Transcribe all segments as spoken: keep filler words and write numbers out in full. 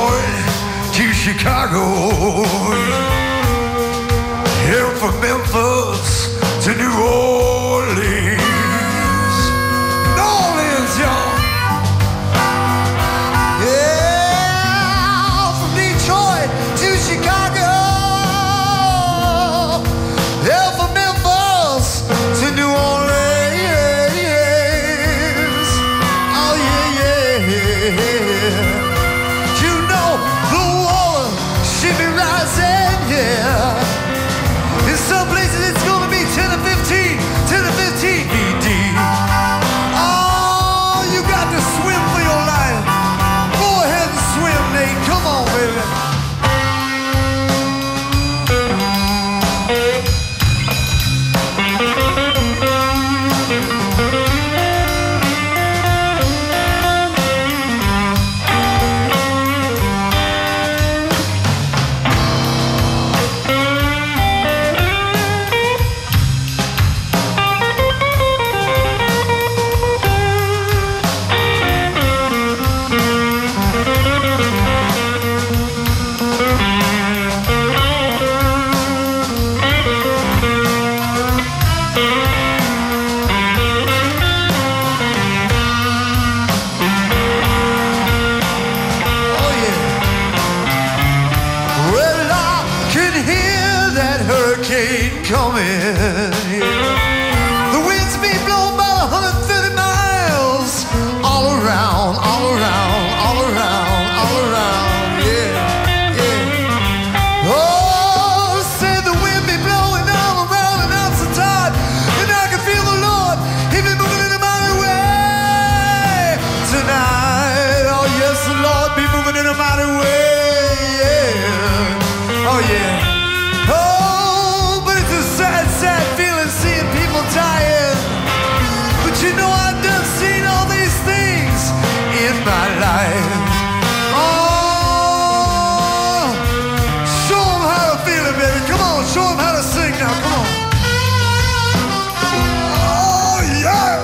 Detroit to Chicago. Here from Memphis to New Orleans. New Orleans, y'all. Yeah, from Detroit to Chicago. Yeah, from Memphis to New Orleans. Oh, yeah, yeah. You know the war should be rising, yeah. In some places it's gonna be ten to fifteen, ten to fifteen D D. Oh, you got to swim for your life. Go ahead and swim, Nate. Come on, baby. Coming, yeah. The winds be blown by one hundred thirty miles all around, all around, all around, all around, yeah, yeah. Oh, say the wind be blowing all around and I'm so tired, and I can feel the Lord, He be moving in a mighty way tonight. Oh yes, the Lord be moving in a mighty way, yeah. Oh yeah. Dying. But you know I've done seen all these things in my life. Oh, show them how to feel it, baby. Come on, show them how to sing now. Come on. Oh, yeah.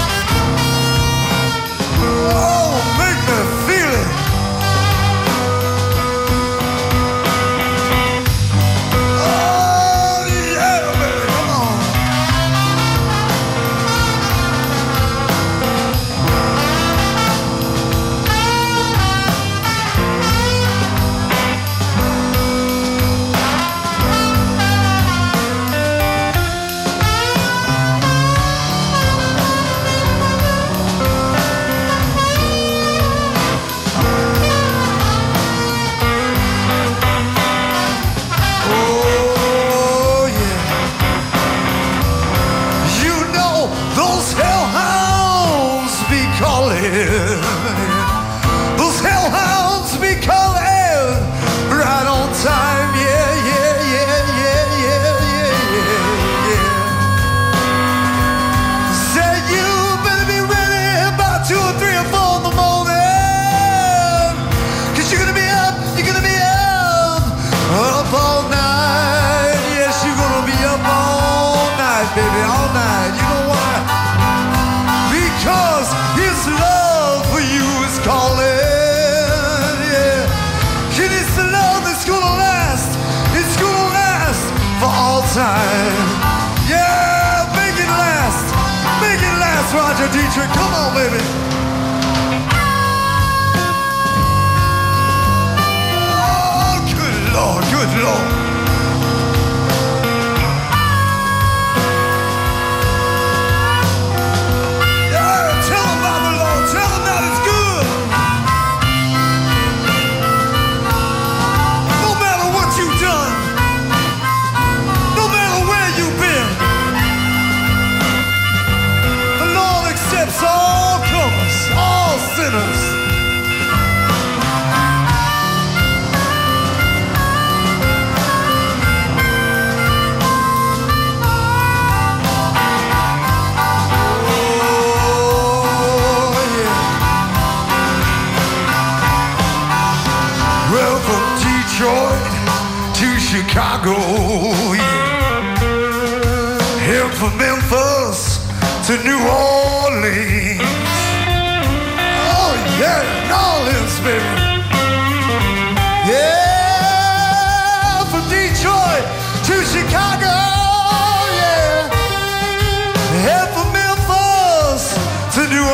Oh, make me feel it. Those hellhounds be calling right on time, yeah, yeah, yeah, yeah, yeah, yeah, yeah, yeah. Said you better be ready about two or three or four in the morning, 'cause you're gonna be up, you're gonna be up, up all night. Yes, you're gonna be up all night, baby, all night. You know why? Because His love for you is calling, yeah. And it's the love that's gonna last, it's gonna last for all time. Yeah, make it last, make it last, Roger Dietrich. Come on, baby. Oh, good Lord, good Lord. All comers, all sinners. Oh, yeah. Well, from Detroit to Chicago, yeah. Here from Memphis to New Orleans. Oh yeah, New Orleans, baby. Chicago, yeah. Head for Memphis to New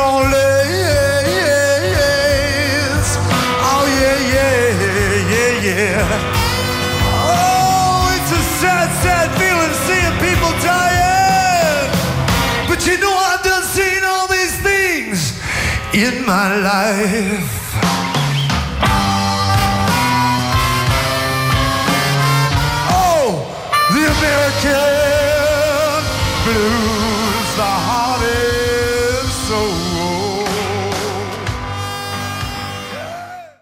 Orleans. Oh, yeah, yeah, yeah, yeah. Oh, it's a sad, sad feeling seeing people dying. But you know, I've done seen all these things in my life. Oh, the American blues, the